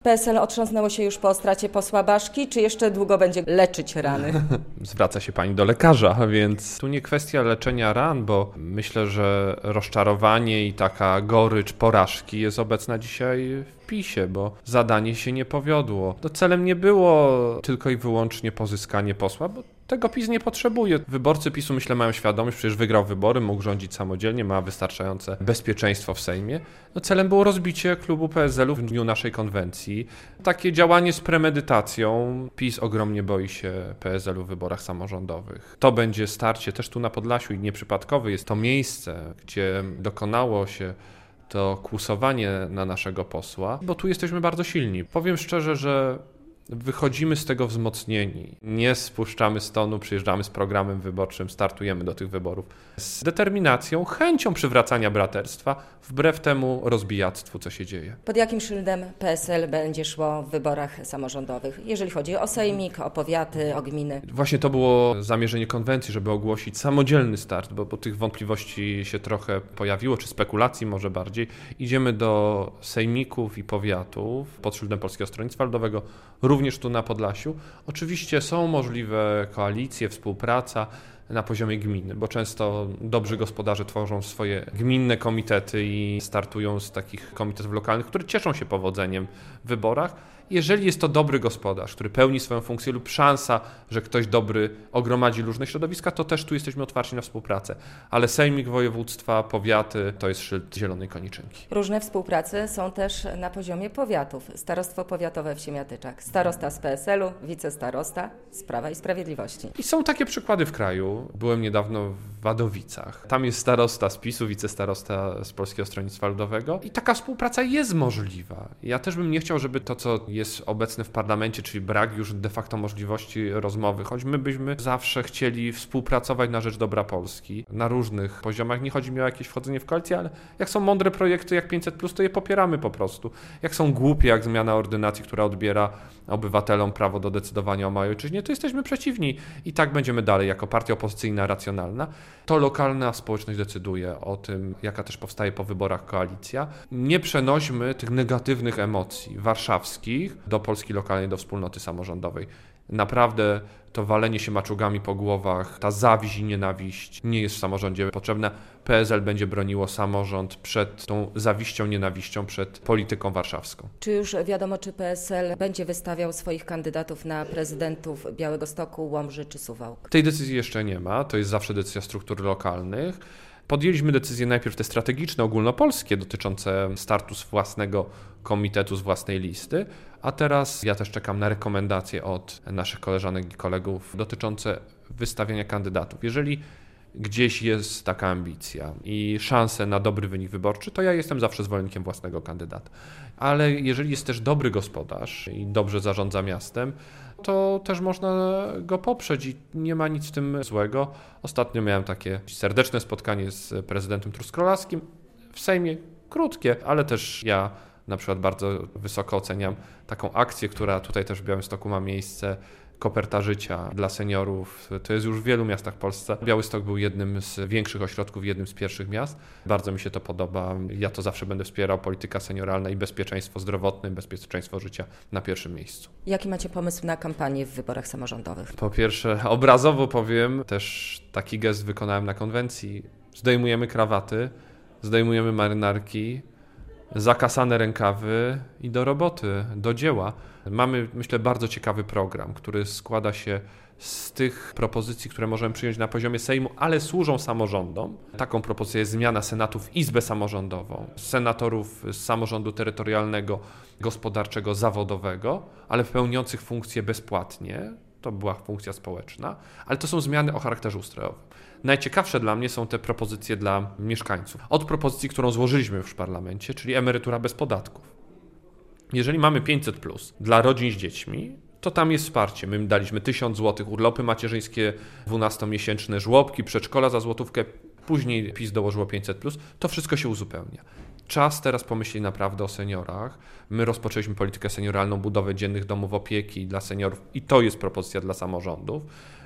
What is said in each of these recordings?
PSL otrząsnęło się już po stracie posła Baszki, czy jeszcze długo będzie leczyć rany? Zwraca się pani do lekarza, więc tu nie kwestia leczenia ran, bo myślę, że rozczarowanie i taka gorycz porażki jest obecna dzisiaj w PiS-ie, bo zadanie się nie powiodło. To celem nie było tylko i wyłącznie pozyskanie posła, bo tego PiS nie potrzebuje. Wyborcy PiS-u, myślę, mają świadomość, przecież wygrał wybory, mógł rządzić samodzielnie, ma wystarczające bezpieczeństwo w Sejmie. Celem było rozbicie klubu PSL-u w dniu naszej konwencji. Takie działanie z premedytacją. PiS ogromnie boi się PSL-u w wyborach samorządowych. To będzie starcie też tu na Podlasiu i nieprzypadkowe jest to miejsce, gdzie dokonało się to kłusowanie na naszego posła, bo tu jesteśmy bardzo silni. Powiem szczerze, że wychodzimy z tego wzmocnieni. Nie spuszczamy z tonu, przyjeżdżamy z programem wyborczym, startujemy do tych wyborów z determinacją, chęcią przywracania braterstwa, wbrew temu rozbijactwu, co się dzieje. Pod jakim szyldem PSL będzie szło w wyborach samorządowych, jeżeli chodzi o sejmik, o powiaty, o gminy? Właśnie to było zamierzenie konwencji, żeby ogłosić samodzielny start, bo tych wątpliwości się trochę pojawiło, czy spekulacji może bardziej. Idziemy do sejmików i powiatów pod szyldem Polskiego Stronnictwa Ludowego, również tu na Podlasiu. Oczywiście są możliwe koalicje, współpraca na poziomie gminy, bo często dobrzy gospodarze tworzą swoje gminne komitety i startują z takich komitetów lokalnych, które cieszą się powodzeniem w wyborach. Jeżeli jest to dobry gospodarz, który pełni swoją funkcję lub szansa, że ktoś dobry ogromadzi różne środowiska, to też tu jesteśmy otwarci na współpracę. Ale sejmik województwa, powiaty to jest szyld zielonej koniczynki. Różne współprace są też na poziomie powiatów. Starostwo powiatowe w Siemiatyczach, starosta z PSL-u, wicestarosta z Prawa i Sprawiedliwości. I są takie przykłady w kraju. Byłem niedawno w Wadowicach. Tam jest starosta z PiS-u, wicestarosta z Polskiego Stronnictwa Ludowego i taka współpraca jest możliwa. Ja też bym nie chciał, żeby to, co jest obecne w parlamencie, czyli brak już de facto możliwości rozmowy, choć my byśmy zawsze chcieli współpracować na rzecz dobra Polski na różnych poziomach. Nie chodzi mi o jakieś wchodzenie w koalicję, ale jak są mądre projekty jak 500+, to je popieramy po prostu. Jak są głupie, jak zmiana ordynacji, która odbiera obywatelom prawo do decydowania o małej ojczyźnie, to jesteśmy przeciwni i tak będziemy dalej jako partia opozycyjna, racjonalna. To lokalna społeczność decyduje o tym, jaka też powstaje po wyborach koalicja. Nie przenośmy tych negatywnych emocji warszawskich do Polski lokalnej, do wspólnoty samorządowej. Naprawdę to walenie się maczugami po głowach, ta zawiść i nienawiść nie jest w samorządzie potrzebna. PSL będzie broniło samorząd przed tą zawiścią, nienawiścią, przed polityką warszawską. Czy już wiadomo, czy PSL będzie wystawiał swoich kandydatów na prezydentów Białegostoku, Łomży czy Suwałk? Tej decyzji jeszcze nie ma, to jest zawsze decyzja struktur lokalnych. Podjęliśmy decyzje najpierw te strategiczne, ogólnopolskie, dotyczące startu z własnego komitetu, z własnej listy, a teraz ja też czekam na rekomendacje od naszych koleżanek i kolegów dotyczące wystawiania kandydatów. Jeżeli gdzieś jest taka ambicja i szanse na dobry wynik wyborczy, to ja jestem zawsze zwolennikiem własnego kandydata. Ale jeżeli jest też dobry gospodarz i dobrze zarządza miastem, to też można go poprzeć i nie ma nic w tym złego. Ostatnio miałem takie serdeczne spotkanie z prezydentem Truskolarskim w Sejmie, krótkie, ale też ja na przykład bardzo wysoko oceniam taką akcję, która tutaj też w Białymstoku ma miejsce, Koperta Życia dla seniorów. To jest już w wielu miastach w Polsce. Białystok był jednym z większych ośrodków, jednym z pierwszych miast. Bardzo mi się to podoba. Ja to zawsze będę wspierał. Polityka senioralna i bezpieczeństwo zdrowotne, bezpieczeństwo życia na pierwszym miejscu. Jaki macie pomysł na kampanię w wyborach samorządowych? Po pierwsze, obrazowo powiem, też taki gest wykonałem na konwencji. Zdejmujemy krawaty, zdejmujemy marynarki, zakasane rękawy i do roboty, do dzieła. Mamy, myślę, bardzo ciekawy program, który składa się z tych propozycji, które możemy przyjąć na poziomie Sejmu, ale służą samorządom. Taką propozycją jest zmiana Senatu w Izbę Samorządową, senatorów z samorządu terytorialnego, gospodarczego, zawodowego, ale pełniących funkcje bezpłatnie. To była funkcja społeczna, ale to są zmiany o charakterze ustrojowym. Najciekawsze dla mnie są te propozycje dla mieszkańców. Od propozycji, którą złożyliśmy już w parlamencie, czyli emerytura bez podatków. Jeżeli mamy 500+ dla rodzin z dziećmi, to tam jest wsparcie. My daliśmy 1000 zł, urlopy macierzyńskie, 12-miesięczne żłobki, przedszkola za złotówkę, później PiS dołożyło 500+, to wszystko się uzupełnia. Czas teraz pomyśleć naprawdę o seniorach. My rozpoczęliśmy politykę senioralną, budowę dziennych domów opieki dla seniorów i to jest propozycja dla samorządów.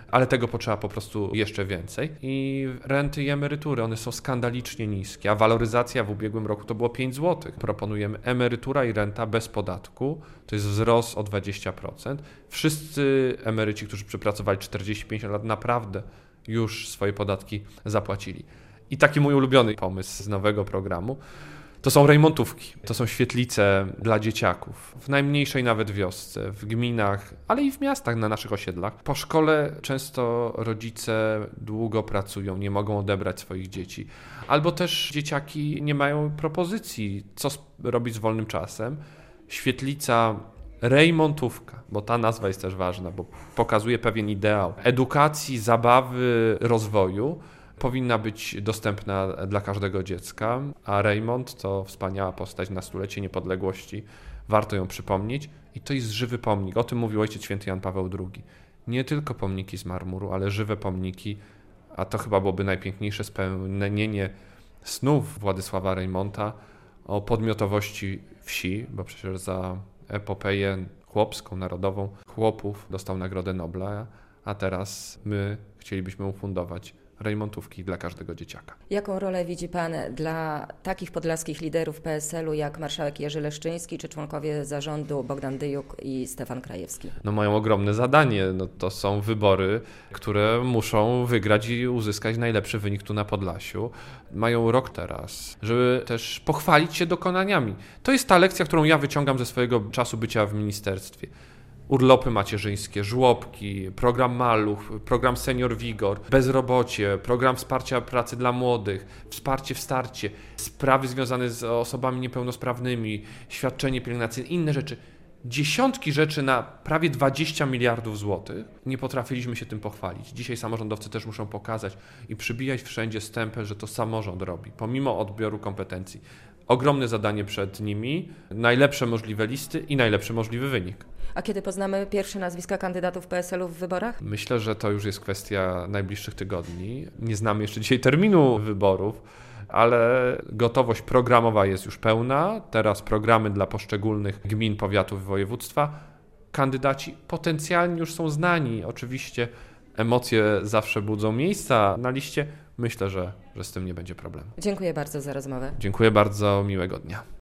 ale tego potrzeba po prostu jeszcze więcej. I renty i emerytury, one są skandalicznie niskie, a waloryzacja w ubiegłym roku to było 5 zł. Proponujemy emerytura i renta bez podatku, to jest wzrost o 20%. Wszyscy emeryci, którzy przepracowali 40-50 lat, naprawdę już swoje podatki zapłacili. I taki mój ulubiony pomysł z nowego programu to są rejmontówki, to są świetlice dla dzieciaków, w najmniejszej nawet wiosce, w gminach, ale i w miastach, na naszych osiedlach. Po szkole często rodzice długo pracują, nie mogą odebrać swoich dzieci, albo też dzieciaki nie mają propozycji, co robić z wolnym czasem. Świetlica, rejmontówka, bo ta nazwa jest też ważna, bo pokazuje pewien ideał edukacji, zabawy, rozwoju, powinna być dostępna dla każdego dziecka, a Rejmont to wspaniała postać na stulecie niepodległości. Warto ją przypomnieć i to jest żywy pomnik. O tym mówił Ojciec Święty Jan Paweł II. Nie tylko pomniki z marmuru, ale żywe pomniki, a to chyba byłoby najpiękniejsze spełnienie snów Władysława Rejmonta o podmiotowości wsi, bo przecież za epopeję chłopską, narodową chłopów dostał Nagrodę Nobla, a teraz my chcielibyśmy ufundować rejmontówki dla każdego dzieciaka. Jaką rolę widzi Pan dla takich podlaskich liderów PSL-u jak marszałek Jerzy Leszczyński czy członkowie zarządu Bogdan Dyjuk i Stefan Krajewski? Mają ogromne zadanie. To są wybory, które muszą wygrać i uzyskać najlepszy wynik tu na Podlasiu. Mają rok teraz, żeby też pochwalić się dokonaniami. To jest ta lekcja, którą ja wyciągam ze swojego czasu bycia w ministerstwie. Urlopy macierzyńskie, żłobki, program Maluch, program Senior Vigor, bezrobocie, program wsparcia pracy dla młodych, wsparcie w starcie, sprawy związane z osobami niepełnosprawnymi, świadczenie pielęgnacyjne, inne rzeczy. Dziesiątki rzeczy na prawie 20 miliardów złotych. Nie potrafiliśmy się tym pochwalić. Dzisiaj samorządowcy też muszą pokazać i przybijać wszędzie stempel, że to samorząd robi, pomimo odbioru kompetencji. Ogromne zadanie przed nimi, najlepsze możliwe listy i najlepszy możliwy wynik. A kiedy poznamy pierwsze nazwiska kandydatów PSL-u w wyborach? Myślę, że to już jest kwestia najbliższych tygodni. Nie znamy jeszcze dzisiaj terminu wyborów, ale gotowość programowa jest już pełna. Teraz programy dla poszczególnych gmin, powiatów i województwa. Kandydaci potencjalnie już są znani. Oczywiście emocje zawsze budzą miejsca na liście. Myślę, że z tym nie będzie problemu. Dziękuję bardzo za rozmowę. Dziękuję bardzo, miłego dnia.